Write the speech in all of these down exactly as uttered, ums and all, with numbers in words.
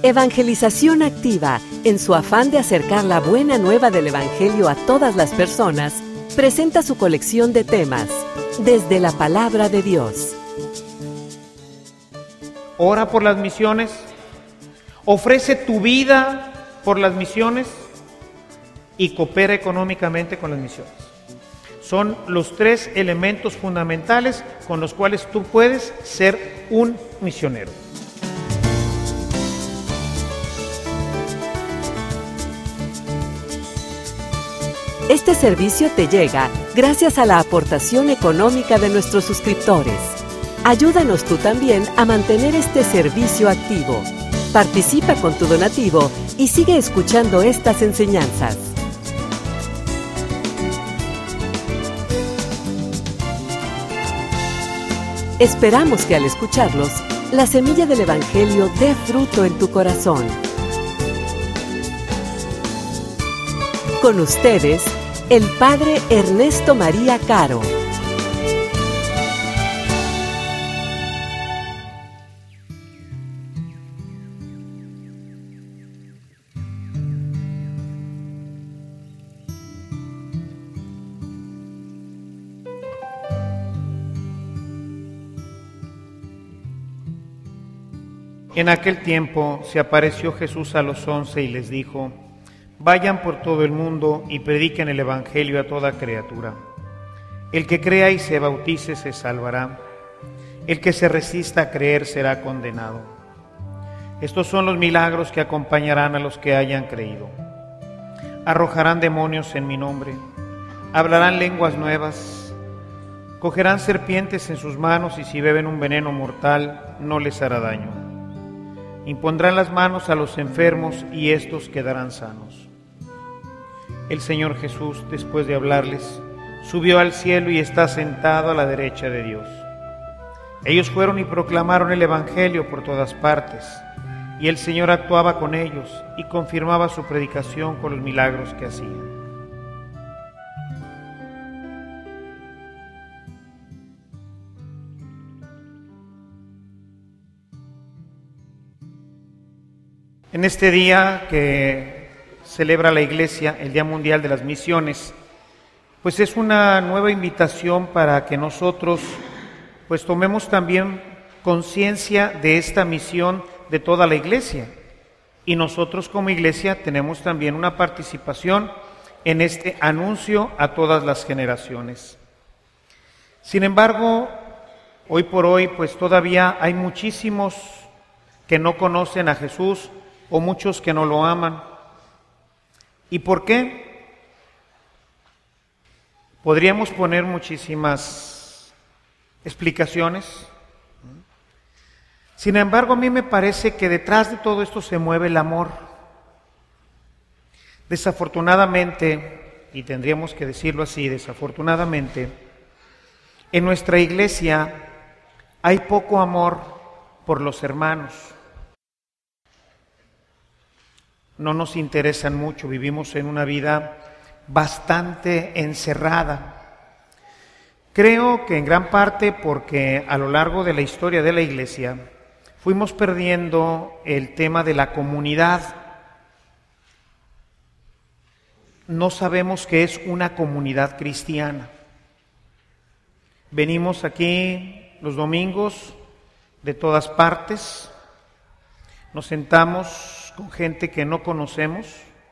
Evangelización Activa, en su afán de acercar la buena nueva del Evangelio a todas las personas, presenta su colección de temas, desde la Palabra de Dios. Ora por las misiones, ofrece tu vida por las misiones y coopera económicamente con las misiones. Son los tres elementos fundamentales con los cuales tú puedes ser un misionero. Este servicio te llega gracias a la aportación económica de nuestros suscriptores. Ayúdanos tú también a mantener este servicio activo. Participa con tu donativo y sigue escuchando estas enseñanzas. Esperamos que al escucharlos, la semilla del Evangelio dé fruto en tu corazón. Con ustedes, el Padre Ernesto María Caro. En aquel tiempo se apareció Jesús a los once y les dijo: vayan por todo el mundo y prediquen el Evangelio a toda criatura. El que crea y se bautice se salvará. El que se resista a creer será condenado. Estos son los milagros que acompañarán a los que hayan creído. Arrojarán demonios en mi nombre, hablarán lenguas nuevas, cogerán serpientes en sus manos y si beben un veneno mortal no les hará daño. Impondrán las manos a los enfermos y éstos quedarán sanos. El Señor Jesús, después de hablarles, subió al cielo y está sentado a la derecha de Dios. Ellos fueron y proclamaron el Evangelio por todas partes, y el Señor actuaba con ellos y confirmaba su predicación con los milagros que hacían. En este día que celebra la Iglesia, el Día Mundial de las Misiones, pues es una nueva invitación para que nosotros pues tomemos también conciencia de esta misión de toda la Iglesia. Y nosotros como Iglesia tenemos también una participación en este anuncio a todas las generaciones. Sin embargo, hoy por hoy pues todavía hay muchísimos que no conocen a Jesús, o muchos que no lo aman. ¿Y por qué? Podríamos poner muchísimas explicaciones. Sin embargo, a mí me parece que detrás de todo esto se mueve el amor. Desafortunadamente, y tendríamos que decirlo así, desafortunadamente, en nuestra iglesia hay poco amor por los hermanos. No nos interesan mucho, vivimos en una vida bastante encerrada. Creo que en gran parte porque a lo largo de la historia de la Iglesia fuimos perdiendo el tema de la comunidad. No sabemos qué es una comunidad cristiana. Venimos aquí los domingos de todas partes, nos sentamos con gente que no conocemos,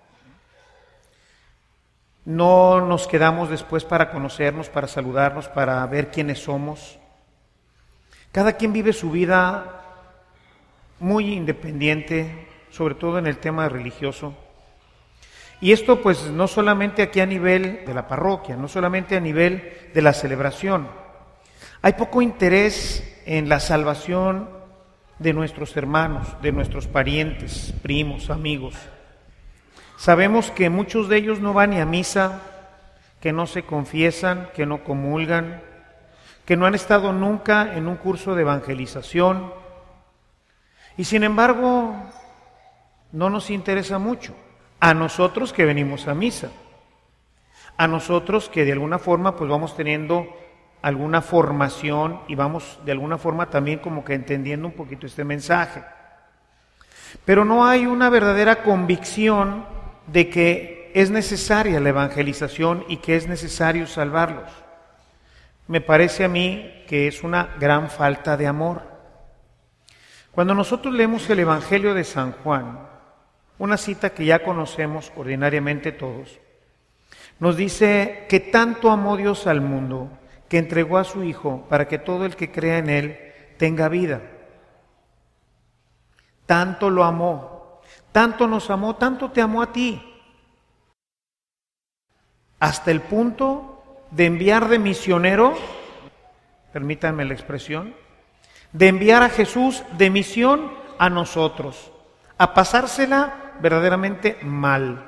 no nos quedamos después para conocernos, para saludarnos, para ver quiénes somos. Cada quien vive su vida muy independiente, sobre todo en el tema religioso. Y esto pues no solamente aquí a nivel de la parroquia, no solamente a nivel de la celebración. Hay poco interés en la salvación de nuestros hermanos, de nuestros parientes, primos, amigos. Sabemos que muchos de ellos no van ni a misa, que no se confiesan, que no comulgan, que no han estado nunca en un curso de evangelización. Y sin embargo, no nos interesa mucho. A nosotros que venimos a misa, a nosotros que de alguna forma pues vamos teniendo alguna formación y vamos de alguna forma también como que entendiendo un poquito este mensaje. pero no hay una verdadera convicción de que es necesaria la evangelización y que es necesario salvarlos. Me parece a mí que es una gran falta de amor. Cuando nosotros leemos el Evangelio de San Juan, una cita que ya conocemos ordinariamente todos, nos dice que tanto amó Dios al mundo que entregó a su Hijo para que todo el que crea en Él tenga vida. Tanto lo amó, tanto nos amó, tanto te amó a ti, hasta el punto de enviar de misionero, permítanme la expresión, de enviar a Jesús de misión a nosotros, a pasársela verdaderamente mal.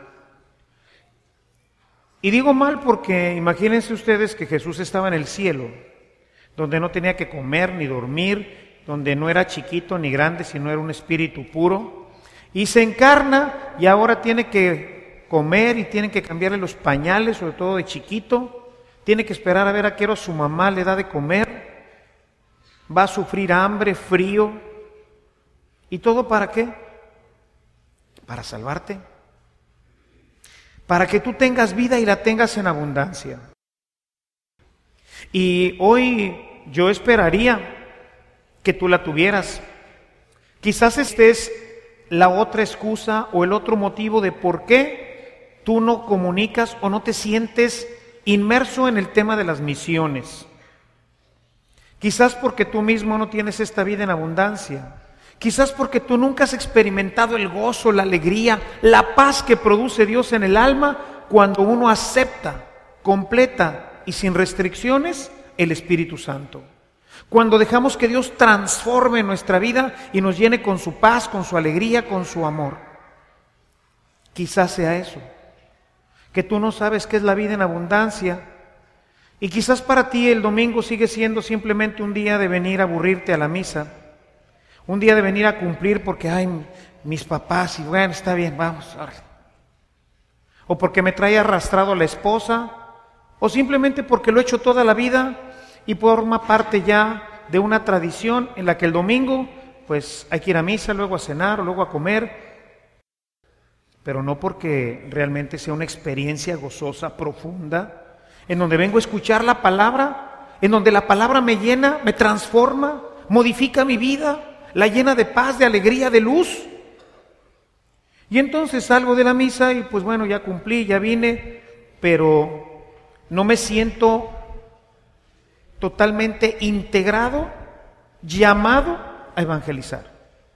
Y digo mal porque imagínense ustedes que Jesús estaba en el cielo, donde no tenía que comer ni dormir, donde no era chiquito ni grande, sino era un espíritu puro, y se encarna y ahora tiene que comer y tiene que cambiarle los pañales, sobre todo de chiquito, tiene que esperar a ver a qué hora su mamá le da de comer, va a sufrir hambre, frío, ¿y todo para qué? Para salvarte, para que tú tengas vida y la tengas en abundancia. Y hoy yo esperaría que tú la tuvieras. Quizás esta es la otra excusa o el otro motivo de por qué tú no comunicas o no te sientes inmerso en el tema de las misiones. Quizás porque tú mismo no tienes esta vida en abundancia. Quizás porque tú nunca has experimentado el gozo, la alegría, la paz que produce Dios en el alma cuando uno acepta, completa y sin restricciones el Espíritu Santo. Cuando dejamos que Dios transforme nuestra vida y nos llene con su paz, con su alegría, con su amor. Quizás sea eso, que tú no sabes qué es la vida en abundancia y quizás para ti el domingo sigue siendo simplemente un día de venir a aburrirte a la misa, un día de venir a cumplir porque, ay, mis papás, y bueno, está bien, vamos, órale. O porque me trae arrastrado la esposa, o simplemente porque lo he hecho toda la vida y forma parte ya de una tradición en la que el domingo, pues hay que ir a misa, luego a cenar, o luego a comer, pero no porque realmente sea una experiencia gozosa, profunda, en donde vengo a escuchar la palabra, en donde la palabra me llena, me transforma, modifica mi vida, la llena de paz, de alegría, de luz. Y entonces salgo de la misa y pues bueno, ya cumplí, ya vine, pero no me siento totalmente integrado, llamado a evangelizar.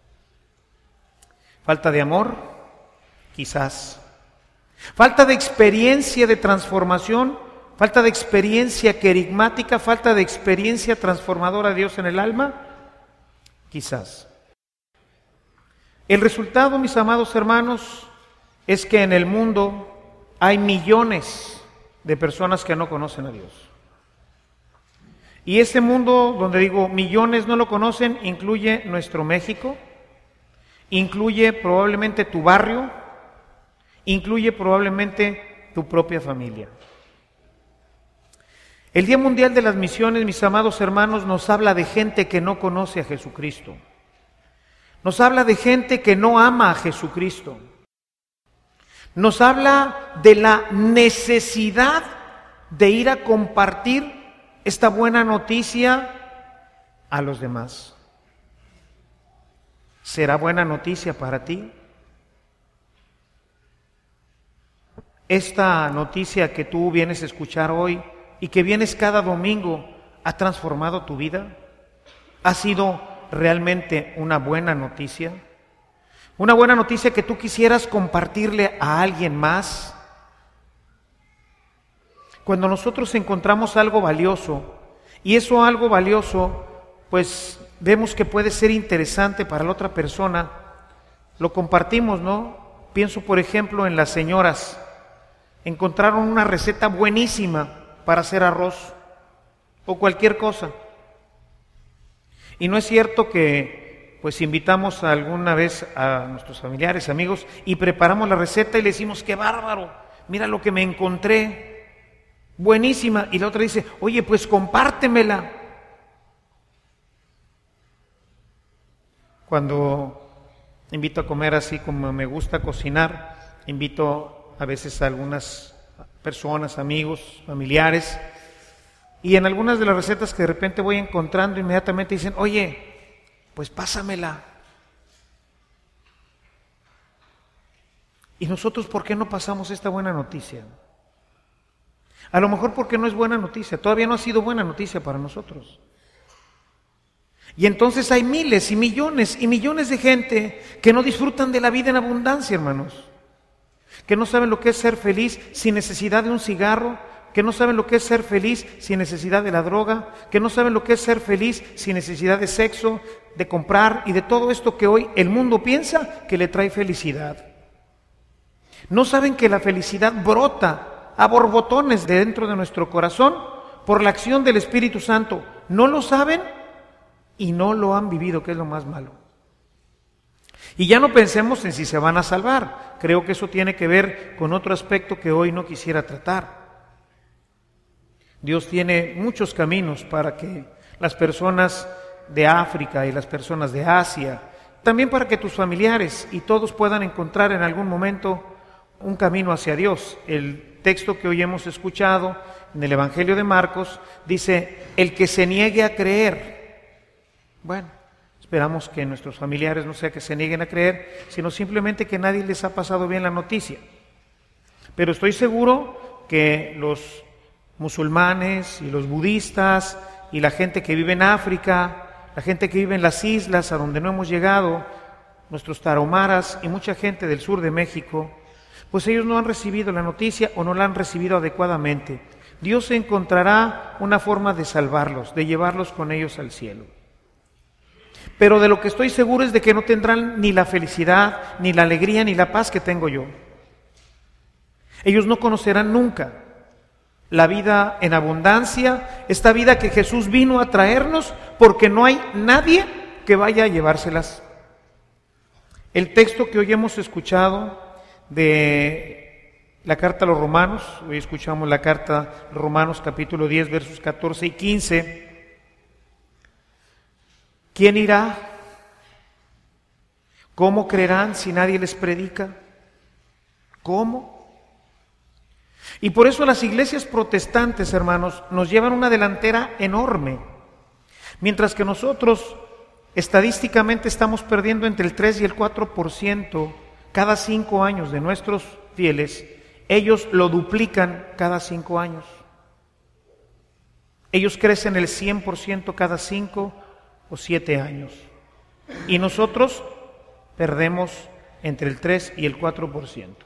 Falta de amor, quizás. Falta de experiencia de transformación, falta de experiencia querigmática, falta de experiencia transformadora de Dios en el alma, quizás. El resultado, mis amados hermanos, es que en el mundo hay millones de personas que no conocen a Dios. Y ese mundo, donde digo millones no lo conocen, incluye nuestro México, incluye probablemente tu barrio, incluye probablemente tu propia familia. El Día Mundial de las Misiones, mis amados hermanos, nos habla de gente que no conoce a Jesucristo. Nos habla de gente que no ama a Jesucristo. Nos habla de la necesidad de ir a compartir esta buena noticia a los demás. ¿Será buena noticia para ti? Esta noticia que tú vienes a escuchar hoy y que vienes cada domingo, ¿ha transformado tu vida? ¿Ha sido realmente una buena noticia? Una buena noticia que tú quisieras compartirle a alguien más. Cuando nosotros encontramos algo valioso, y eso algo valioso, pues vemos que puede ser interesante para la otra persona, lo compartimos, ¿no? Pienso, por ejemplo, en las señoras. Encontraron una receta buenísima para hacer arroz o cualquier cosa. Y no es cierto que pues invitamos alguna vez a nuestros familiares, amigos, y preparamos la receta y le decimos, qué bárbaro, mira lo que me encontré, buenísima. Y la otra dice, oye, pues compártemela. Cuando invito a comer así como me gusta cocinar, invito a veces a algunas personas, amigos, familiares, y en algunas de las recetas que de repente voy encontrando, inmediatamente dicen, oye, pues pásamela. ¿Y nosotros por qué no pasamos esta buena noticia? A lo mejor porque no es buena noticia, todavía no ha sido buena noticia para nosotros. Y entonces hay miles y millones y millones de gente que no disfrutan de la vida en abundancia, hermanos. Que no saben lo que es ser feliz sin necesidad de un cigarro, que no saben lo que es ser feliz sin necesidad de la droga, que no saben lo que es ser feliz sin necesidad de sexo, de comprar y de todo esto que hoy el mundo piensa que le trae felicidad. No saben que la felicidad brota a borbotones de dentro de nuestro corazón por la acción del Espíritu Santo. No lo saben y no lo han vivido, que es lo más malo. Y ya no pensemos en si se van a salvar. Creo que eso tiene que ver con otro aspecto que hoy no quisiera tratar. Dios tiene muchos caminos para que las personas de África y las personas de Asia, también para que tus familiares y todos puedan encontrar en algún momento un camino hacia Dios. El texto que hoy hemos escuchado en el Evangelio de Marcos dice, el que se niegue a creer. Bueno, esperamos que nuestros familiares no sea que se nieguen a creer, sino simplemente que nadie les ha pasado bien la noticia. Pero estoy seguro que los musulmanes y los budistas y la gente que vive en África, la gente que vive en las islas a donde no hemos llegado, nuestros tarahumaras y mucha gente del sur de México, pues ellos no han recibido la noticia o no la han recibido adecuadamente. Dios encontrará una forma de salvarlos, de llevarlos con ellos al cielo. Pero de lo que estoy seguro es de que no tendrán ni la felicidad, ni la alegría, ni la paz que tengo yo. Ellos no conocerán nunca la vida en abundancia, esta vida que Jesús vino a traernos, porque no hay nadie que vaya a llevárselas. El texto que hoy hemos escuchado de la carta a los Romanos, hoy escuchamos la carta a los Romanos capítulo diez, versos catorce y quince. ¿Quién irá? ¿Cómo creerán si nadie les predica? ¿Cómo? Y por eso las iglesias protestantes, hermanos, nos llevan una delantera enorme, mientras que nosotros estadísticamente estamos perdiendo entre el tres y el cuatro por ciento cada cinco años de nuestros fieles, ellos lo duplican cada cinco años. Ellos crecen el cien por ciento cada cinco o siete años. Y nosotros perdemos entre el tres y el cuatro por ciento.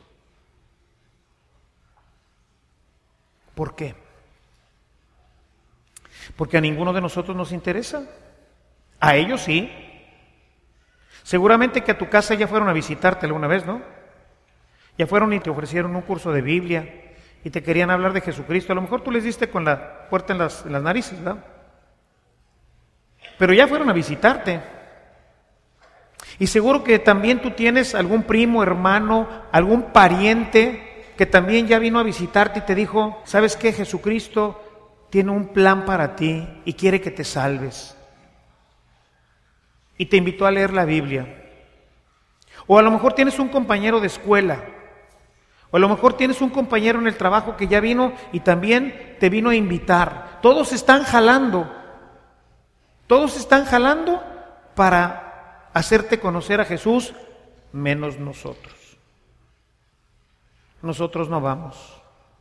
¿Por qué? Porque a ninguno de nosotros nos interesa. A ellos sí. Seguramente que a tu casa ya fueron a visitarte alguna vez, ¿no? Ya fueron y te ofrecieron un curso de Biblia y te querían hablar de Jesucristo. A lo mejor tú les diste con la puerta en las, en las narices, ¿verdad? Pero ya fueron a visitarte. Y seguro que también tú tienes algún primo, hermano, algún pariente que también ya vino a visitarte y te dijo, ¿sabes qué? Jesucristo tiene un plan para ti y quiere que te salves. Y te invitó a leer la Biblia. O a lo mejor tienes un compañero de escuela, o a lo mejor tienes un compañero en el trabajo que ya vino y también te vino a invitar. Todos están jalando, todos están jalando para hacerte conocer a Jesús, menos nosotros. Nosotros no vamos.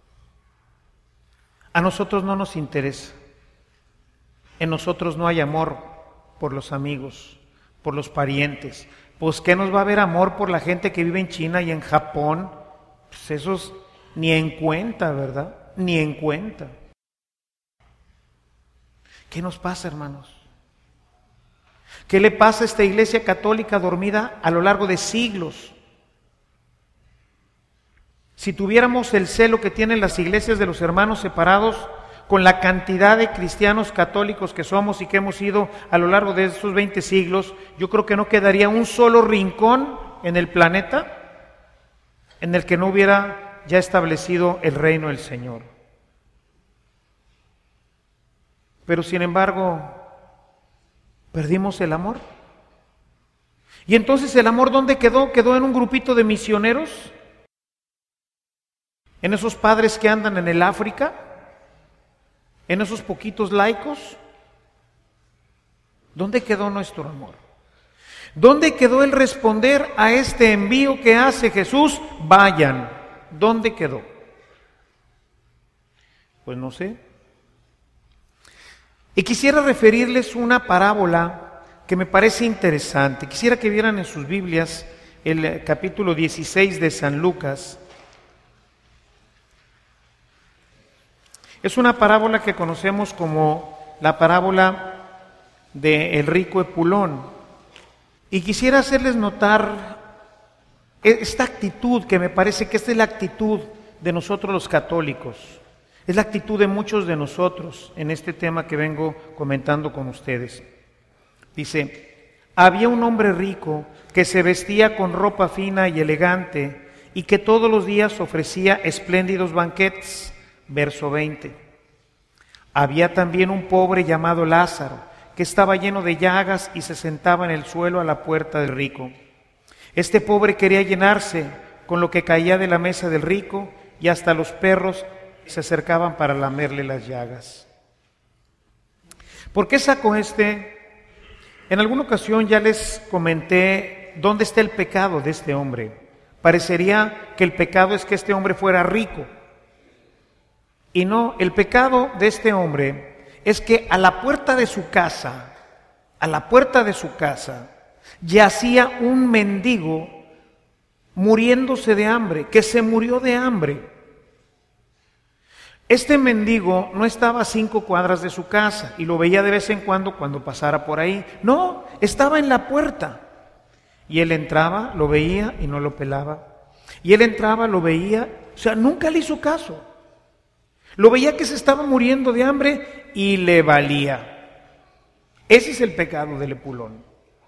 A nosotros no nos interesa. En nosotros no hay amor por los amigos, por los parientes. Pues ¿qué nos va a haber amor por la gente que vive en China y en Japón? Pues esos ni en cuenta, ¿verdad? Ni en cuenta. ¿Qué nos pasa, hermanos? ¿Qué le pasa a esta iglesia católica dormida a lo largo de siglos? Si tuviéramos el celo que tienen las iglesias de los hermanos separados, con la cantidad de cristianos católicos que somos y que hemos ido a lo largo de estos veinte siglos, yo creo que no quedaría un solo rincón en el planeta en el que no hubiera ya establecido el reino del Señor. Pero sin embargo, perdimos el amor. Y entonces el amor, ¿dónde quedó? ¿Quedó en un grupito de misioneros? ¿En esos padres que andan en el África? ¿En esos poquitos laicos? ¿Dónde quedó nuestro amor? ¿Dónde quedó el responder a este envío que hace Jesús? Vayan. ¿Dónde quedó? Pues no sé. Y quisiera referirles una parábola que me parece interesante. Quisiera que vieran en sus Biblias el capítulo dieciséis de San Lucas. Es una parábola que conocemos como la parábola del rico Epulón. Y quisiera hacerles notar esta actitud que me parece que esta es la actitud de nosotros los católicos. Es la actitud de muchos de nosotros en este tema que vengo comentando con ustedes. Dice, había un hombre rico que se vestía con ropa fina y elegante y que todos los días ofrecía espléndidos banquetes. Verso veinte. Había también un pobre llamado Lázaro, que estaba lleno de llagas y se sentaba en el suelo a la puerta del rico. Este pobre quería llenarse con lo que caía de la mesa del rico y hasta los perros se acercaban para lamerle las llagas. ¿Por qué saco este? En alguna ocasión ya les comenté dónde está el pecado de este hombre. Parecería que el pecado es que este hombre fuera rico. Y no, el pecado de este hombre es que a la puerta de su casa, a la puerta de su casa, yacía un mendigo muriéndose de hambre, que se murió de hambre. Este mendigo no estaba a cinco cuadras de su casa y lo veía de vez en cuando cuando pasara por ahí. No, estaba en la puerta. Y él entraba, lo veía y no lo pelaba. Y él entraba, lo veía, o sea, nunca le hizo caso. Lo veía que se estaba muriendo de hambre y le valía. Ese es el pecado del Epulón.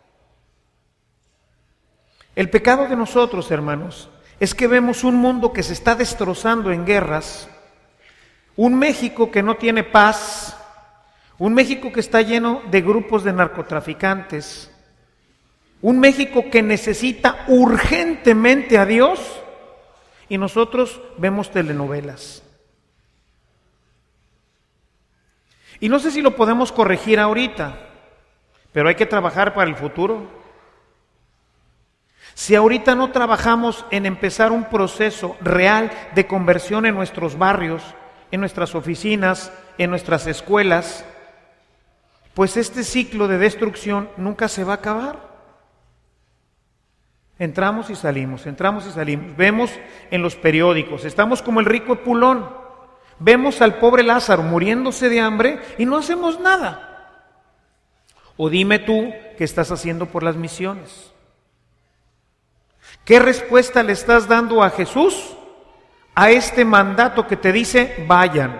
El pecado de nosotros, hermanos, es que vemos un mundo que se está destrozando en guerras, un México que no tiene paz, un México que está lleno de grupos de narcotraficantes, un México que necesita urgentemente a Dios, y nosotros vemos telenovelas. Y no sé si lo podemos corregir ahorita, pero hay que trabajar para el futuro. Si ahorita no trabajamos en empezar un proceso real de conversión en nuestros barrios, en nuestras oficinas, en nuestras escuelas, pues este ciclo de destrucción nunca se va a acabar. Entramos y salimos, entramos y salimos. Vemos en los periódicos, estamos como el rico Epulón. Vemos al pobre Lázaro muriéndose de hambre y no hacemos nada. O dime tú, ¿qué estás haciendo por las misiones? ¿Qué respuesta le estás dando a Jesús a este mandato que te dice, vayan,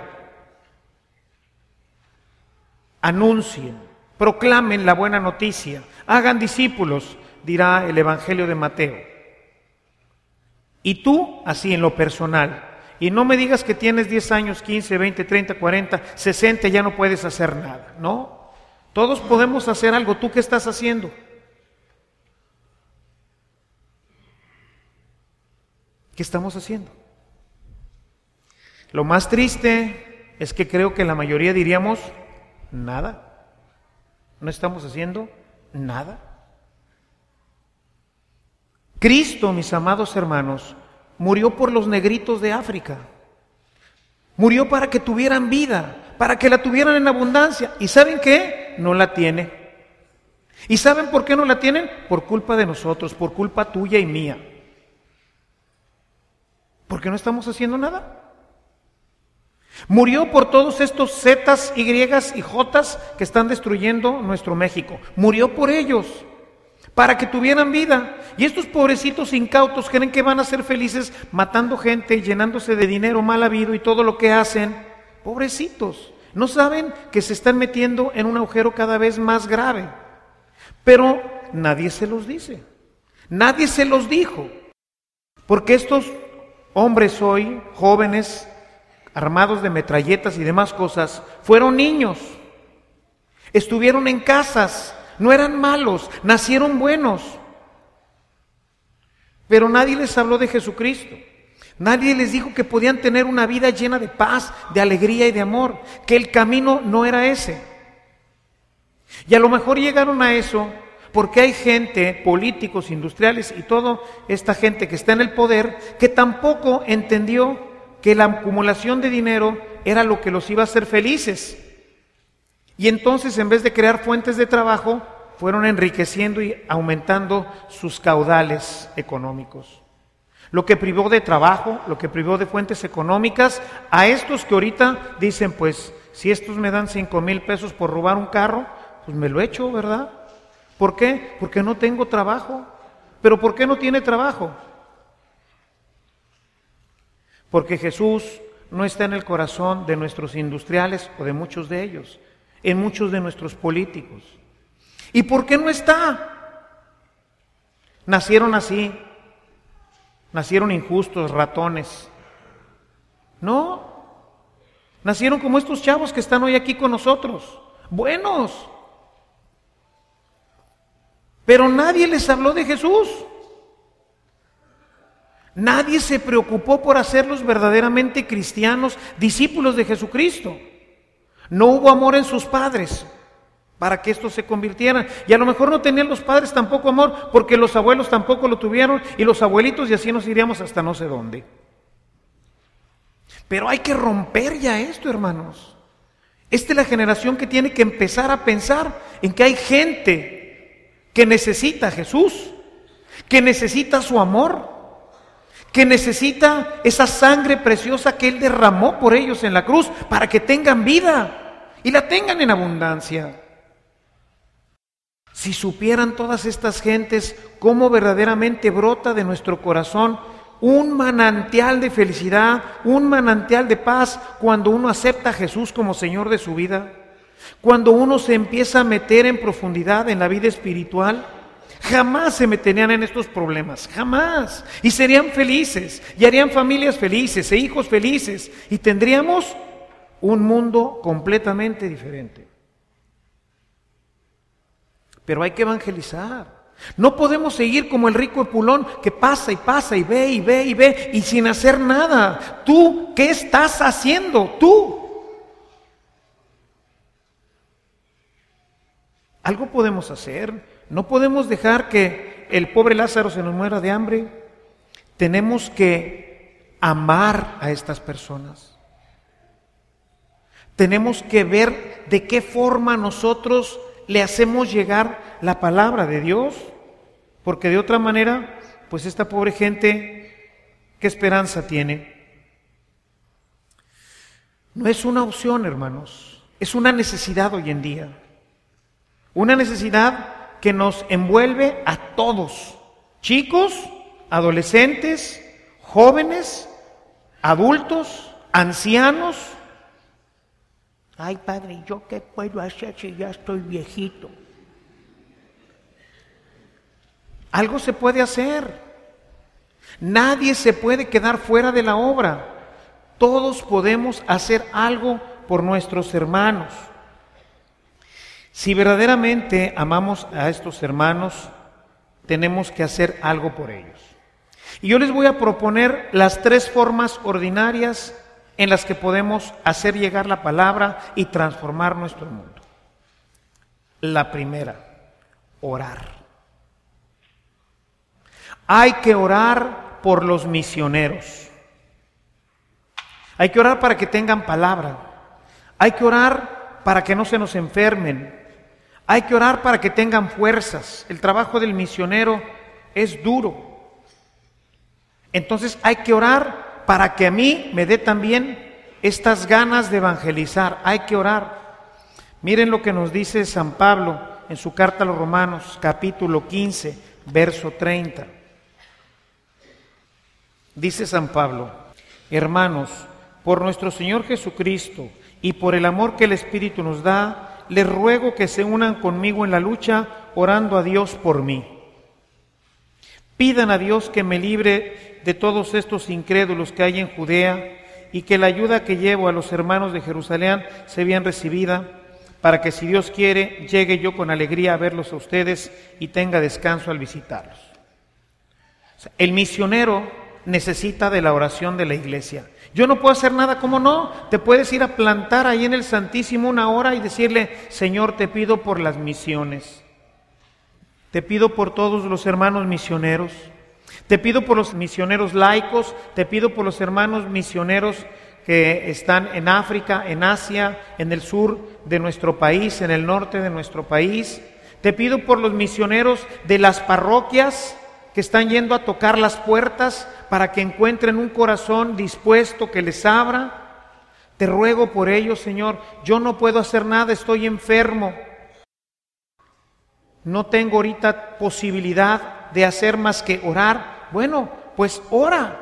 anuncien, proclamen la buena noticia, hagan discípulos, dirá el Evangelio de Mateo? Y tú, así en lo personal, y no me digas que tienes diez años, quince, veinte, treinta, cuarenta, sesenta, ya no puedes hacer nada, ¿no? Todos podemos hacer algo. ¿Tú qué estás haciendo? ¿Qué estamos haciendo? Lo más triste es que creo que la mayoría diríamos nada. No estamos haciendo nada. Cristo, mis amados hermanos, murió por los negritos de África. Murió para que tuvieran vida, para que la tuvieran en abundancia. ¿Y saben qué? No la tiene. ¿Y saben por qué no la tienen? Por culpa de nosotros, por culpa tuya y mía. ¿Por qué no estamos haciendo nada? Murió por todos estos zetas, Y y Jotas que están destruyendo nuestro México. Murió por ellos, para que tuvieran vida. Y estos pobrecitos incautos creen que van a ser felices matando gente, llenándose de dinero mal habido y todo lo que hacen. Pobrecitos, no saben que se están metiendo en un agujero cada vez más grave. Pero nadie se los dice, nadie se los dijo, porque estos hombres hoy, jóvenes, armados de metralletas y demás cosas, fueron niños, estuvieron en casas, no eran malos, nacieron buenos, pero nadie les habló de Jesucristo. Nadie les dijo que podían tener una vida llena de paz, de alegría y de amor, que el camino no era ese. Y a lo mejor llegaron a eso porque hay gente, políticos, industriales y toda esta gente que está en el poder, que tampoco entendió que la acumulación de dinero era lo que los iba a hacer felices. Y entonces, en vez de crear fuentes de trabajo, fueron enriqueciendo y aumentando sus caudales económicos. Lo que privó de trabajo, lo que privó de fuentes económicas, a estos que ahorita dicen, pues, si estos me dan cinco mil pesos por robar un carro, pues me lo echo, ¿verdad? ¿Por qué? Porque no tengo trabajo. ¿Pero por qué no tiene trabajo? Porque Jesús no está en el corazón de nuestros industriales o de muchos de ellos, en muchos de nuestros políticos. ¿Y por qué no está? Nacieron así, nacieron injustos, ratones. No, nacieron como estos chavos que están hoy aquí con nosotros, buenos. Pero nadie les habló de Jesús. Nadie se preocupó por hacerlos verdaderamente cristianos, discípulos de Jesucristo. No hubo amor en sus padres para que estos se convirtieran. Y a lo mejor no tenían los padres tampoco amor, porque los abuelos tampoco lo tuvieron, y los abuelitos, y así nos iríamos hasta no sé dónde. Pero hay que romper ya esto, hermanos. Esta es la generación que tiene que empezar a pensar en que hay gente que necesita a Jesús, que necesita su amor, que necesita esa sangre preciosa que Él derramó por ellos en la cruz para que tengan vida y la tengan en abundancia. Si supieran todas estas gentes cómo verdaderamente brota de nuestro corazón un manantial de felicidad, un manantial de paz cuando uno acepta a Jesús como Señor de su vida, cuando uno se empieza a meter en profundidad en la vida espiritual, jamás se meterían en estos problemas, jamás. Y serían felices, y harían familias felices, e hijos felices, y tendríamos un mundo completamente diferente. Pero hay que evangelizar. No podemos seguir como el rico Epulón, que pasa y pasa y ve y ve y ve, y sin hacer nada. ¿Tú qué estás haciendo? ¿Tú? Algo podemos hacer. No podemos dejar que el pobre Lázaro se nos muera de hambre. Tenemos que amar a estas personas. Tenemos que ver de qué forma nosotros le hacemos llegar la palabra de Dios, porque de otra manera, pues esta pobre gente, ¿qué esperanza tiene? No es una opción, hermanos, es una necesidad hoy en día. Una necesidad que nos envuelve a todos, chicos, adolescentes, jóvenes, adultos, ancianos. Ay, padre, ¿yo qué puedo hacer si ya estoy viejito? Algo se puede hacer. Nadie se puede quedar fuera de la obra. Todos podemos hacer algo por nuestros hermanos. Si verdaderamente amamos a estos hermanos, tenemos que hacer algo por ellos. Y yo les voy a proponer las tres formas ordinarias en las que podemos hacer llegar la palabra y transformar nuestro mundo. La primera, orar. Hay que orar por los misioneros. Hay que orar para que tengan palabra. Hay que orar para que no se nos enfermen. Hay que orar para que tengan fuerzas. El trabajo del misionero es duro. Entonces hay que orar para que a mí me dé también estas ganas de evangelizar. Hay que orar. Miren lo que nos dice San Pablo en su carta a los Romanos, capítulo quince, verso treinta. Dice San Pablo: hermanos, por nuestro Señor Jesucristo y por el amor que el Espíritu nos da, les ruego que se unan conmigo en la lucha, orando a Dios por mí. Pidan a Dios que me libre de todos estos incrédulos que hay en Judea, y que la ayuda que llevo a los hermanos de Jerusalén sea bien recibida, para que, si Dios quiere, llegue yo con alegría a verlos a ustedes y tenga descanso al visitarlos. El misionero necesita de la oración de la iglesia. Yo no puedo hacer nada, ¿cómo no? Te puedes ir a plantar ahí en el Santísimo una hora y decirle: Señor, te pido por las misiones. Te pido por todos los hermanos misioneros. Te pido por los misioneros laicos. Te pido por los hermanos misioneros que están en África, en Asia, en el sur de nuestro país, en el norte de nuestro país. Te pido por los misioneros de las parroquias que están yendo a tocar las puertas para que encuentren un corazón dispuesto que les abra. Te ruego por ellos, Señor. Yo no puedo hacer nada, estoy enfermo. No tengo ahorita posibilidad de hacer más que orar. Bueno, pues ora.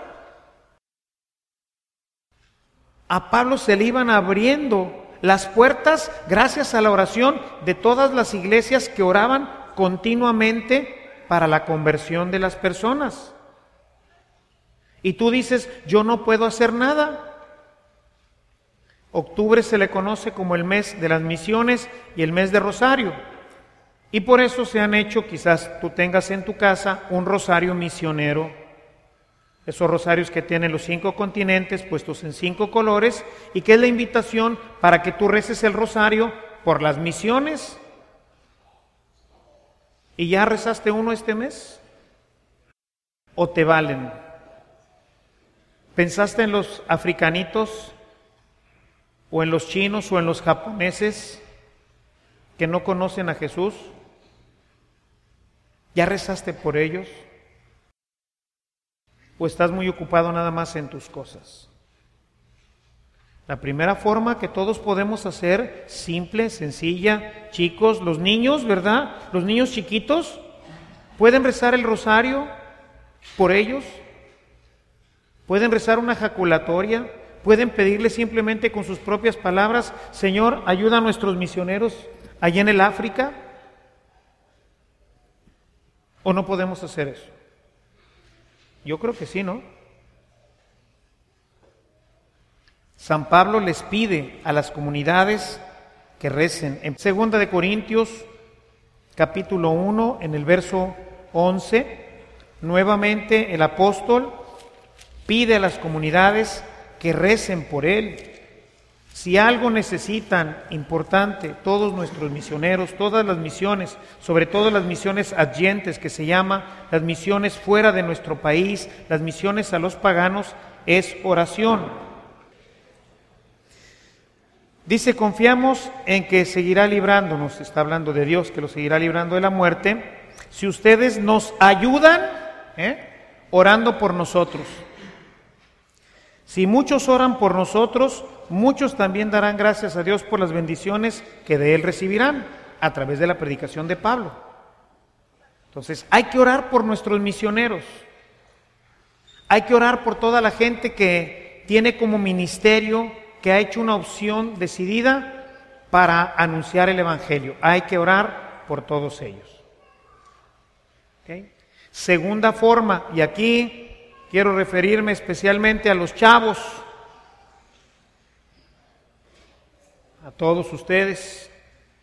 A Pablo se le iban abriendo las puertas gracias a la oración de todas las iglesias que oraban continuamente para la conversión de las personas. Y tú dices: yo no puedo hacer nada. Octubre se le conoce como el mes de las misiones y el mes de rosario. Y por eso se han hecho, quizás tú tengas en tu casa, un rosario misionero. Esos rosarios que tienen los cinco continentes puestos en cinco colores, y que es la invitación para que tú reces el rosario por las misiones. ¿Y ya rezaste uno este mes? ¿O te valen? ¿Pensaste en los africanitos, o en los chinos, o en los japoneses que no conocen a Jesús? ¿Ya rezaste por ellos? ¿O estás muy ocupado nada más en tus cosas? La primera forma que todos podemos hacer, simple, sencilla, chicos, los niños, ¿verdad? Los niños chiquitos, ¿pueden rezar el rosario por ellos? ¿Pueden rezar una jaculatoria? ¿Pueden pedirle simplemente con sus propias palabras: Señor, ayuda a nuestros misioneros allá en el África? ¿O no podemos hacer eso? Yo creo que sí, ¿no? San Pablo les pide a las comunidades que recen. En segunda de Corintios, capítulo uno, en el verso once, nuevamente el apóstol pide a las comunidades que recen por él. Si algo necesitan importante todos nuestros misioneros, todas las misiones, sobre todo las misiones adyentes, que se llama las misiones fuera de nuestro país, las misiones a los paganos, es oración. Dice: confiamos en que seguirá librándonos, está hablando de Dios, que lo seguirá librando de la muerte, si ustedes nos ayudan ¿eh? orando por nosotros. Si muchos oran por nosotros, muchos también darán gracias a Dios por las bendiciones que de Él recibirán a través de la predicación de Pablo. Entonces, hay que orar por nuestros misioneros. Hay que orar por toda la gente que tiene como ministerio, que ha hecho una opción decidida para anunciar el Evangelio. Hay que orar por todos ellos. ¿Okay? Segunda forma, y aquí quiero referirme especialmente a los chavos, a todos ustedes,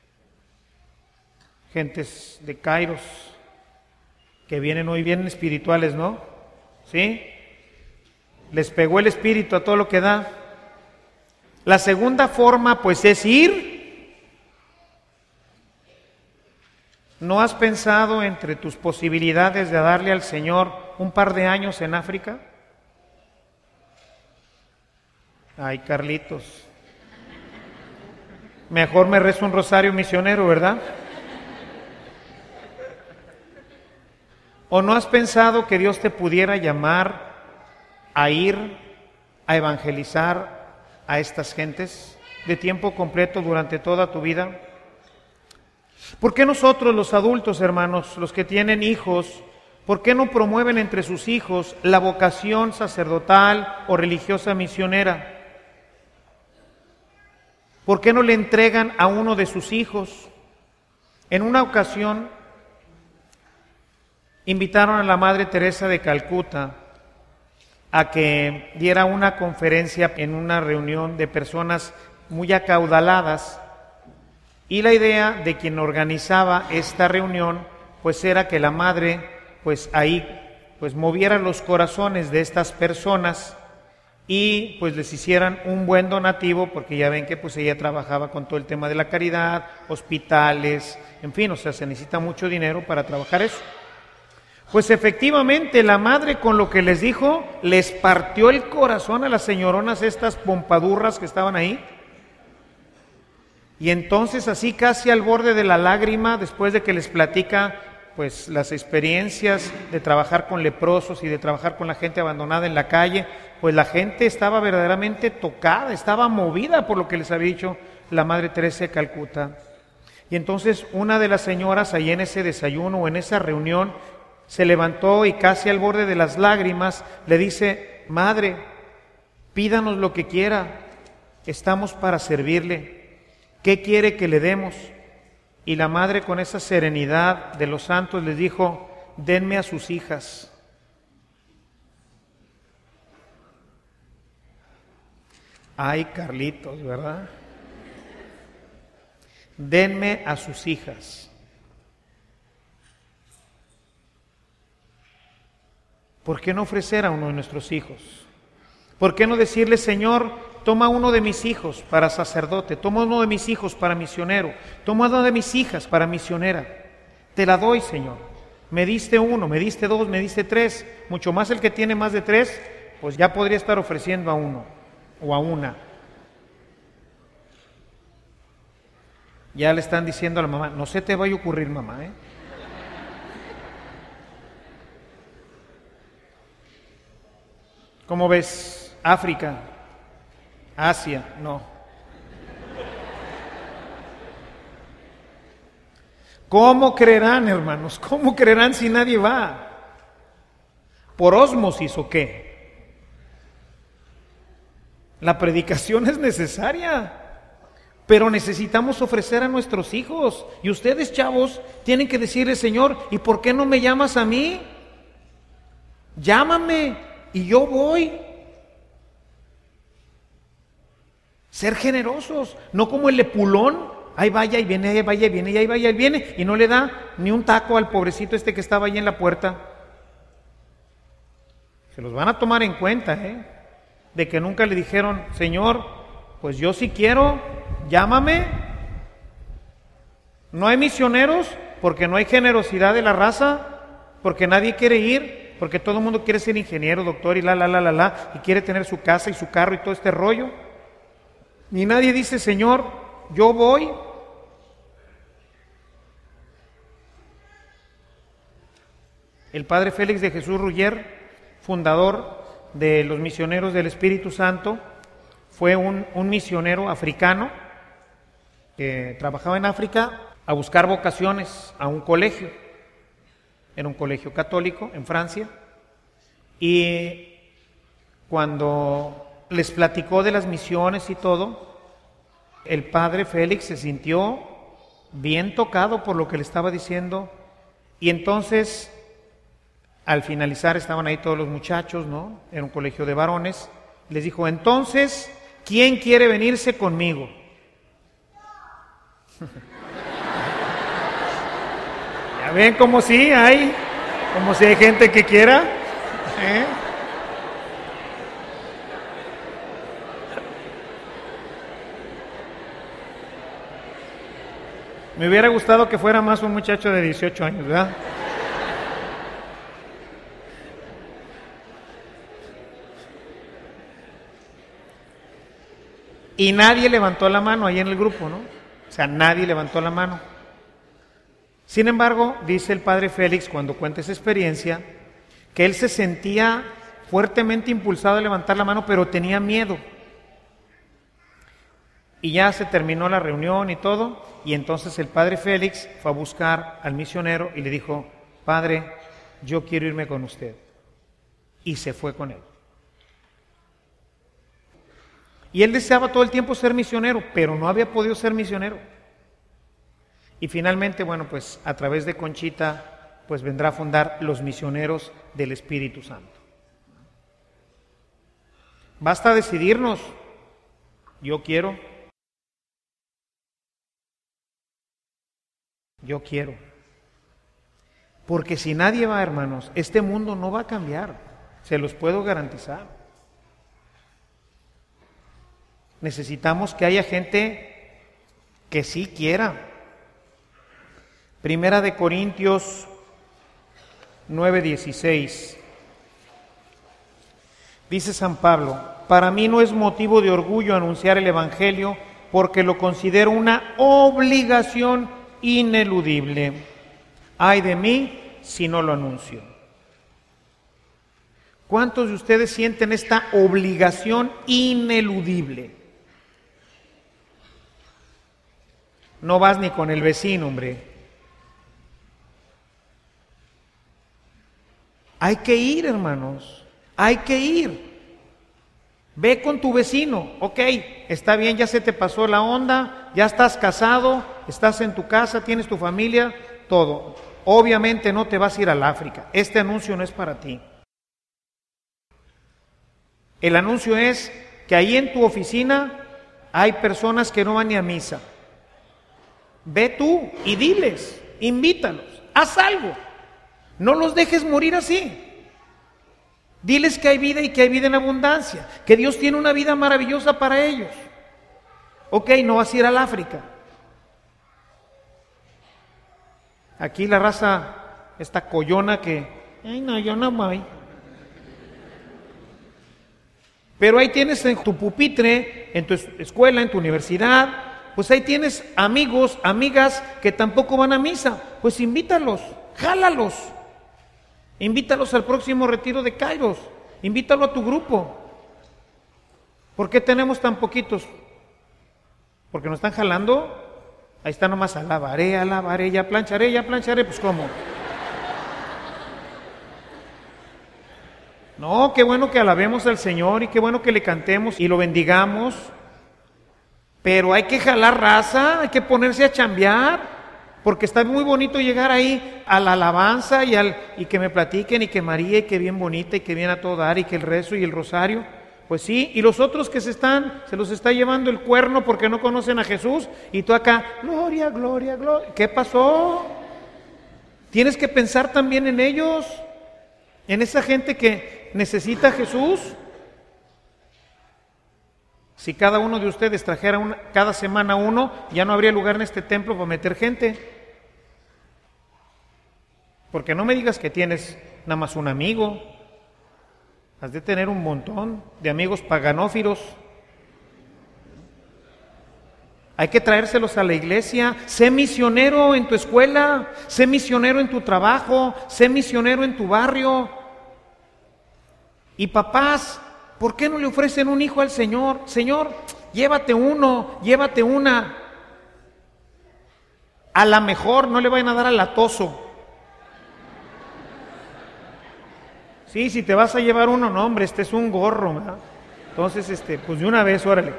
gentes de Kairos, que vienen hoy, vienen espirituales, ¿no? ¿Sí? Les pegó el espíritu a todo lo que da. La segunda forma, pues, es ir. ¿No has pensado entre tus posibilidades de darle al Señor un par de años en África? Ay, Carlitos, mejor me rezo un rosario misionero, ¿verdad? ¿O no has pensado que Dios te pudiera llamar a ir a evangelizar a estas gentes de tiempo completo durante toda tu vida? ¿Por qué nosotros los adultos, hermanos, los que tienen hijos, por qué no promueven entre sus hijos la vocación sacerdotal o religiosa misionera? ¿Por qué no le entregan a uno de sus hijos? En una ocasión invitaron a la Madre Teresa de Calcuta a que diera una conferencia en una reunión de personas muy acaudaladas, y la idea de quien organizaba esta reunión pues era que la madre pues ahí pues moviera los corazones de estas personas y pues les hicieran un buen donativo, porque ya ven que pues ella trabajaba con todo el tema de la caridad, hospitales, en fin, o sea, se necesita mucho dinero para trabajar eso. Pues efectivamente la madre, con lo que les dijo, les partió el corazón a las señoronas estas pompadurras que estaban ahí. Y entonces, así casi al borde de la lágrima, después de que les platica pues las experiencias de trabajar con leprosos y de trabajar con la gente abandonada en la calle, pues la gente estaba verdaderamente tocada, estaba movida por lo que les había dicho la Madre Teresa de Calcuta. Y entonces una de las señoras ahí en ese desayuno o en esa reunión se levantó y casi al borde de las lágrimas le dice: Madre, pídanos lo que quiera, estamos para servirle. ¿Qué quiere que le demos? Y la madre, con esa serenidad de los santos, les dijo: denme a sus hijas. Ay, Carlitos, ¿verdad? Denme a sus hijas. ¿Por qué no ofrecer a uno de nuestros hijos? ¿Por qué no decirle: Señor, toma uno de mis hijos para sacerdote, toma uno de mis hijos para misionero, toma uno de mis hijas para misionera? Te la doy, Señor. Me diste uno, me diste dos, me diste tres, mucho más el que tiene más de tres, pues ya podría estar ofreciendo a uno o a una. Ya le están diciendo a la mamá: no se te vaya a ocurrir, mamá, ¿eh? ¿Cómo ves? África, Asia, no. ¿Cómo creerán, hermanos? ¿Cómo creerán si nadie va? ¿Por ósmosis o qué? La predicación es necesaria, pero necesitamos ofrecer a nuestros hijos. Y ustedes, chavos, tienen que decirle: Señor, ¿y por qué no me llamas a mí? Llámame y yo voy. Ser generosos, no como el lepulón, ahí vaya y viene, ahí vaya y viene, y ahí vaya y viene, y no le da ni un taco al pobrecito este que estaba ahí en la puerta. Se los van a tomar en cuenta, ¿eh? De que nunca le dijeron: Señor, pues yo sí quiero, llámame. No hay misioneros porque no hay generosidad de la raza, porque nadie quiere ir, porque todo el mundo quiere ser ingeniero, doctor y la, la, la, la, la, y quiere tener su casa y su carro y todo este rollo. Ni nadie dice: Señor, yo voy. El padre Félix de Jesús Ruller, fundador de los misioneros del Espíritu Santo, fue un, un misionero africano que trabajaba en África a buscar vocaciones a un colegio. Era un colegio católico en Francia. Y cuando les platicó de las misiones y todo, el padre Félix se sintió bien tocado por lo que le estaba diciendo, y entonces al finalizar estaban ahí todos los muchachos, ¿no? Era un colegio de varones. Les dijo: entonces, ¿quién quiere venirse conmigo? Ya ven como sí hay, como si hay gente que quiera, ¿eh? Me hubiera gustado que fuera más un muchacho de dieciocho años, ¿verdad? Y nadie levantó la mano ahí en el grupo, ¿no? O sea, nadie levantó la mano. Sin embargo, dice el padre Félix, cuando cuenta esa experiencia, que él se sentía fuertemente impulsado a levantar la mano, pero tenía miedo. Y ya se terminó la reunión y todo, y entonces el padre Félix fue a buscar al misionero y le dijo: Padre, yo quiero irme con usted. Y se fue con él. Y él deseaba todo el tiempo ser misionero, pero no había podido ser misionero. Y finalmente, bueno, pues a través de Conchita, pues vendrá a fundar los misioneros del Espíritu Santo. Basta decidirnos: yo quiero. Yo quiero. Porque si nadie va, hermanos, este mundo no va a cambiar, se los puedo garantizar. Necesitamos que haya gente que sí quiera. Primera de Corintios nueve dieciséis. Dice San Pablo: para mí no es motivo de orgullo anunciar el Evangelio, porque lo considero una obligación ineludible. Ay de mí si no lo anuncio. ¿Cuántos de ustedes sienten esta obligación ineludible? No vas ni con el vecino, hombre. Hay que ir, hermanos, hay que ir. Ve con tu vecino, ok, está bien, ya se te pasó la onda, ya estás casado, estás en tu casa, tienes tu familia, todo. Obviamente no te vas a ir al África, este anuncio no es para ti. El anuncio es que ahí en tu oficina hay personas que no van ni a misa. Ve tú y diles, invítalos, haz algo. No los dejes morir así. Diles que hay vida y que hay vida en abundancia, que Dios tiene una vida maravillosa para ellos. Ok, no vas a ir al África. Aquí la raza, esta collona que, ay no, yo no voy. Pero ahí tienes en tu pupitre, en tu escuela, en tu universidad, pues ahí tienes amigos, amigas que tampoco van a misa. Pues invítalos, jálalos. Invítalos al próximo retiro de Kairos. Invítalo a tu grupo. ¿Por qué tenemos tan poquitos? ¿Porque nos están jalando? Ahí está nomás, alabaré, alabaré, ya plancharé, ya plancharé. Pues ¿cómo? No, qué bueno que alabemos al Señor y qué bueno que le cantemos y lo bendigamos. Pero hay que jalar raza, hay que ponerse a chambear. Porque está muy bonito llegar ahí a la alabanza y, al, y que me platiquen y que María y que bien bonita y que bien a todo dar y que el rezo y el rosario. Pues sí, y los otros que se están, se los está llevando el cuerno porque no conocen a Jesús y tú acá, gloria, gloria, gloria. ¿Qué pasó? Tienes que pensar también en ellos, en esa gente que necesita a Jesús. Si cada uno de ustedes trajera una, cada semana uno, ya no habría lugar en este templo para meter gente. Porque no me digas que tienes nada más un amigo. Has de tener un montón de amigos paganófilos. Hay que traérselos a la iglesia. Sé misionero en tu escuela, sé misionero en tu trabajo, sé misionero en tu barrio. Y papás, ¿por qué no le ofrecen un hijo al Señor? Señor, llévate uno, llévate una. A la mejor no le vayan a dar al latoso. Sí, si te vas a llevar uno, no hombre, este es un gorro, ¿verdad? Entonces, este, pues de una vez, órale.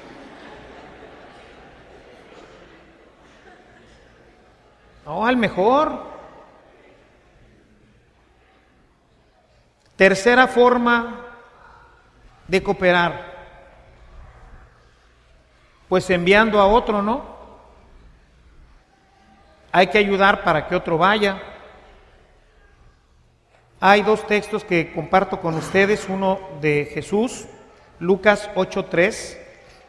No, al mejor. Tercera forma de cooperar, pues enviando a otro, ¿no? Hay que ayudar para que otro vaya. Hay dos textos que comparto con ustedes, uno de Jesús, Lucas ocho tres.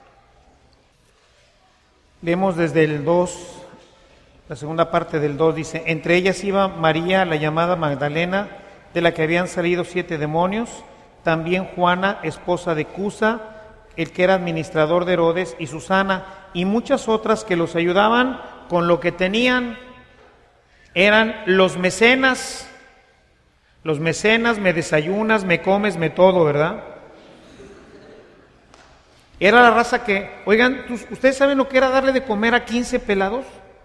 Vemos desde el dos, la segunda parte del dos dice: entre ellas iba María, la llamada Magdalena, de la que habían salido siete demonios, también Juana, esposa de Cusa, el que era administrador de Herodes, y Susana, y muchas otras que los ayudaban con lo que tenían. Eran los mecenas. Los mecenas, me desayunas, me comes, me todo, ¿verdad? Era la raza que, oigan, ¿ustedes saben lo que era darle de comer a quince pelados?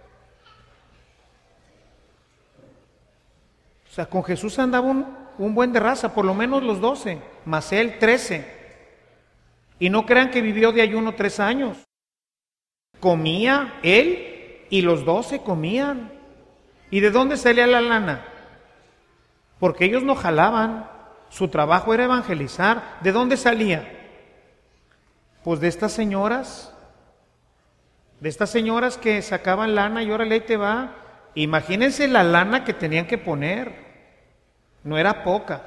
O sea, con Jesús andaba un, un buen de raza, por lo menos los doce, más él trece. Y no crean que vivió de ayuno tres años. Comía él y los doce comían. ¿Y de dónde salía la lana? Porque ellos no jalaban, su trabajo era evangelizar. ¿De dónde salía? Pues de estas señoras, de estas señoras que sacaban lana y órale, ahí te va, Imagínense la lana que tenían que poner, no era poca.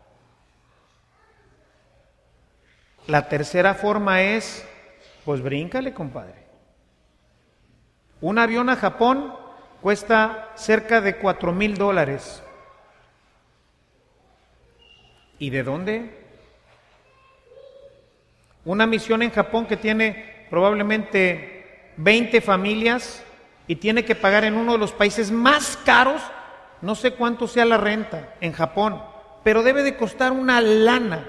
La tercera forma es, pues bríncale, compadre. Un avión a Japón cuesta cerca de cuatro mil dólares. ¿Y de dónde? Una misión en Japón que tiene probablemente veinte familias y tiene que pagar en uno de los países más caros, no sé cuánto sea la renta en Japón, pero debe de costar una lana.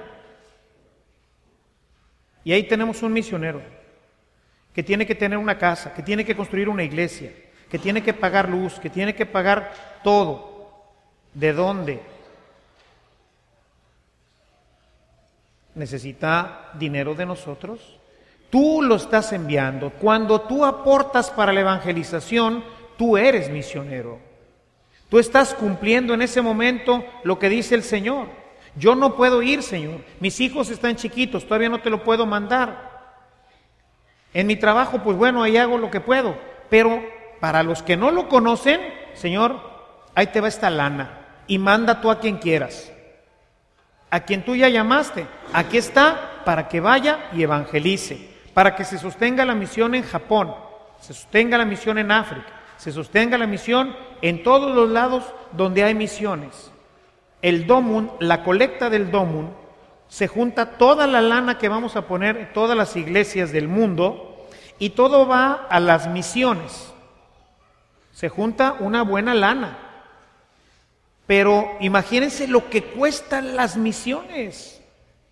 Y ahí tenemos un misionero que tiene que tener una casa, que tiene que construir una iglesia, que tiene que pagar luz, que tiene que pagar todo. ¿De dónde? ¿Necesita dinero de nosotros? Tú lo estás enviando. Cuando tú aportas para la evangelización, tú eres misionero. Tú estás cumpliendo en ese momento lo que dice el Señor. Yo no puedo ir, Señor. Mis hijos están chiquitos, todavía no te lo puedo mandar. En mi trabajo, pues bueno, ahí hago lo que puedo. Pero para los que no lo conocen, Señor, ahí te va esta lana y manda tú a quien quieras. A quien tú ya llamaste, aquí está para que vaya y evangelice, para que se sostenga la misión en Japón, se sostenga la misión en África, se sostenga la misión en todos los lados donde hay misiones. El Domun, la colecta del Domun, se junta toda la lana que vamos a poner en todas las iglesias del mundo y todo va a las misiones. Se junta una buena lana. Pero imagínense lo que cuestan las misiones.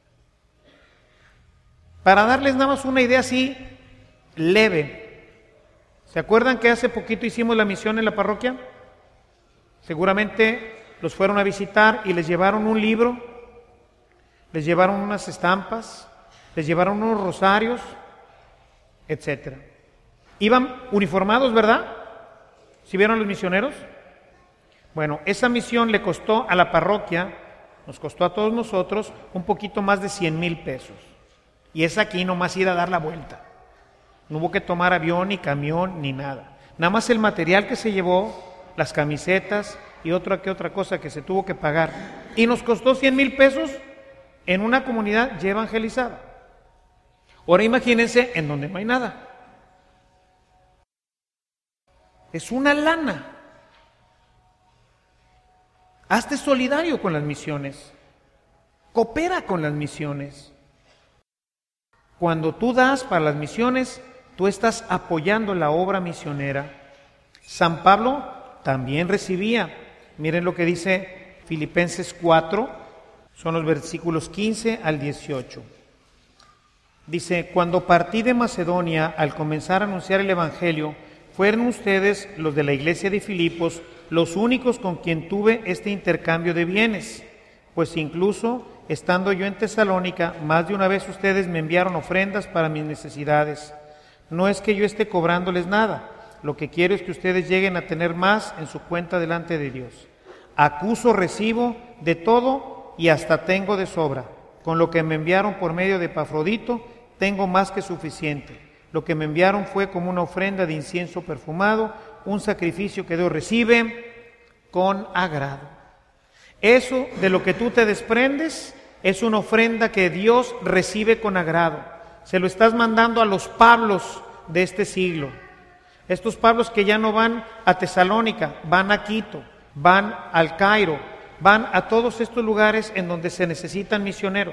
Para darles nada más una idea así leve. ¿Se acuerdan que hace poquito hicimos la misión en la parroquia? Seguramente los fueron a visitar y les llevaron un libro, les llevaron unas estampas, les llevaron unos rosarios, etcétera. Iban uniformados, ¿verdad? ¿Sí vieron los misioneros? Bueno, esa misión le costó a la parroquia, nos costó a todos nosotros, un poquito más de cien mil pesos. Y es aquí nomás ir a dar la vuelta. No hubo que tomar avión, ni camión, ni nada. Nada más el material que se llevó, las camisetas y otra que otra cosa que se tuvo que pagar. Y nos costó cien mil pesos en una comunidad ya evangelizada. Ahora imagínense en donde no hay nada. Es una lana. Hazte solidario con las misiones. Coopera con las misiones. Cuando tú das para las misiones, tú estás apoyando la obra misionera. San Pablo también recibía. Miren lo que dice Filipenses cuatro, son los versículos quince al dieciocho. Dice, cuando partí de Macedonia, al comenzar a anunciar el Evangelio, fueron ustedes, los de la iglesia de Filipos, los únicos con quien tuve este intercambio de bienes, pues incluso estando yo en Tesalónica, más de una vez ustedes me enviaron ofrendas para mis necesidades. No es que yo esté cobrándoles nada, lo que quiero es que ustedes lleguen a tener más en su cuenta delante de Dios. Acuso, recibo de todo y hasta tengo de sobra. Con lo que me enviaron por medio de Epafrodito, tengo más que suficiente. Lo que me enviaron fue como una ofrenda de incienso perfumado, un sacrificio que Dios recibe con agrado. Eso de lo que tú te desprendes es una ofrenda que Dios recibe con agrado. Se lo estás mandando a los Pablos de este siglo. Estos Pablos que ya no van a Tesalónica, van a Quito, van al Cairo, van a todos estos lugares en donde se necesitan misioneros.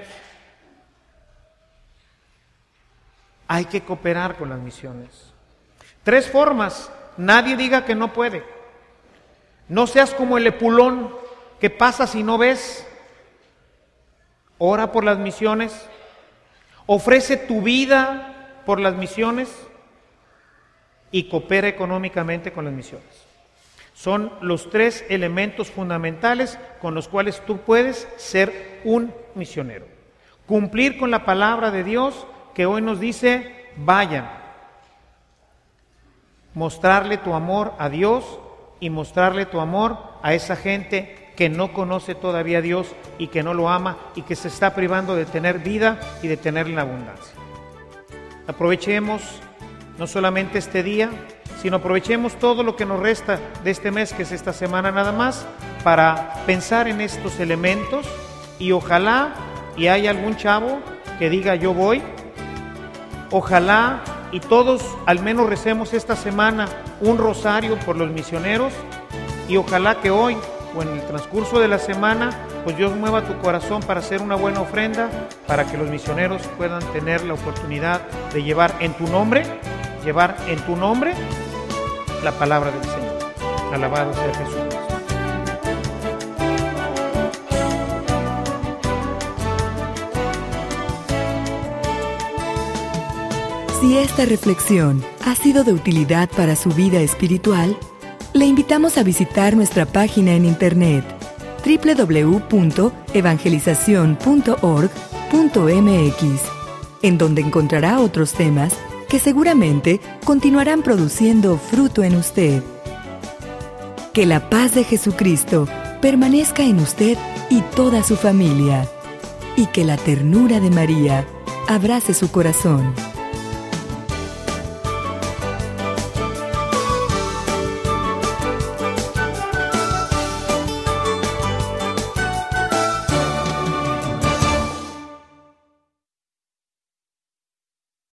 Hay que cooperar con las misiones. Tres formas. Nadie diga que no puede. No seas como el epulón que pasas y no ves. Ora por las misiones. Ofrece tu vida por las misiones y coopera económicamente con las misiones. Son los tres elementos fundamentales con los cuales tú puedes ser un misionero. Cumplir con la palabra de Dios que hoy nos dice, vayan. Mostrarle tu amor a Dios y mostrarle tu amor a esa gente que no conoce todavía a Dios y que no lo ama y que se está privando de tener vida y de tenerla en abundancia. Aprovechemos no solamente este día, sino aprovechemos todo lo que nos resta de este mes, que es esta semana nada más, para pensar en estos elementos, y ojalá y haya algún chavo que diga yo voy, ojalá y todos al menos recemos esta semana un rosario por los misioneros, y ojalá que hoy o en el transcurso de la semana pues Dios mueva tu corazón para hacer una buena ofrenda, para que los misioneros puedan tener la oportunidad de llevar en tu nombre, llevar en tu nombre la palabra del Señor. Alabado sea Jesucristo. Si esta reflexión ha sido de utilidad para su vida espiritual, le invitamos a visitar nuestra página en internet doble u doble u doble u punto evangelización punto org punto m x, en donde encontrará otros temas que seguramente continuarán produciendo fruto en usted. Que la paz de Jesucristo permanezca en usted y toda su familia, y que la ternura de María abrace su corazón.